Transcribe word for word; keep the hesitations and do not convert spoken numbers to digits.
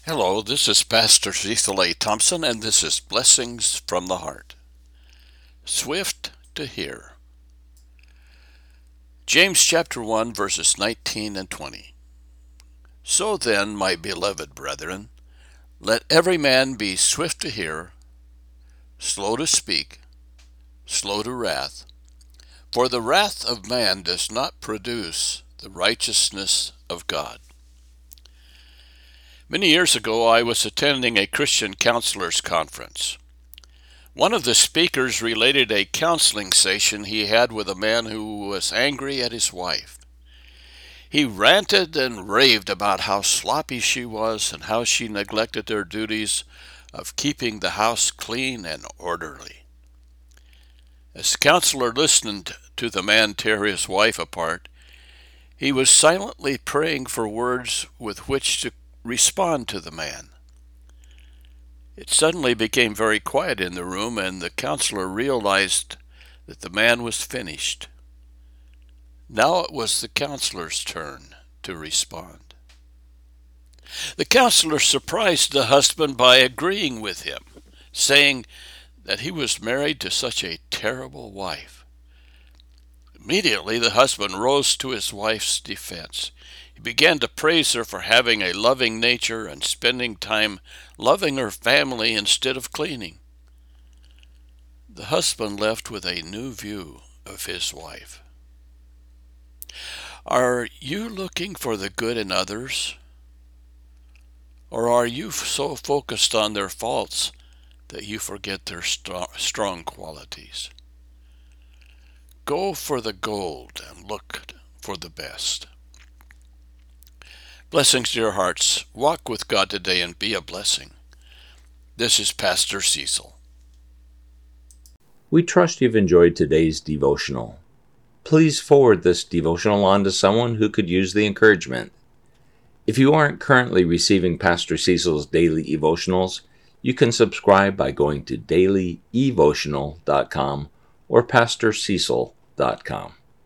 Hello, this is Pastor Cecil A. Thompson, and this is Blessings from the Heart. Swift to hear. James chapter one, verses nineteen and twenty. So then, my beloved brethren, let every man be swift to hear, slow to speak, slow to wrath, for the wrath of man does not produce the righteousness of God. Many years ago, I was attending a Christian counselors conference. One of the speakers related a counseling session he had with a man who was angry at his wife. He ranted and raved about how sloppy she was and how she neglected her duties of keeping the house clean and orderly. As the counselor listened to the man tear his wife apart, he was silently praying for words with which to respond to the man. It suddenly became very quiet in the room, and the counselor realized that the man was finished. Now it was the counselor's turn to respond. The counselor surprised the husband by agreeing with him, saying that he was married to such a terrible wife. Immediately the husband rose to his wife's defense. He began to praise her for having a loving nature and spending time loving her family instead of cleaning. The husband left with a new view of his wife. Are you looking for the good in others? Or are you so focused on their faults that you forget their strong qualities? Go for the gold and look for the best. Blessings to your hearts. Walk with God today and be a blessing. This is Pastor Cecil. We trust you've enjoyed today's devotional. Please forward this devotional on to someone who could use the encouragement. If you aren't currently receiving Pastor Cecil's daily devotionals, you can subscribe by going to daily evotional dot com or pastor cecil dot com.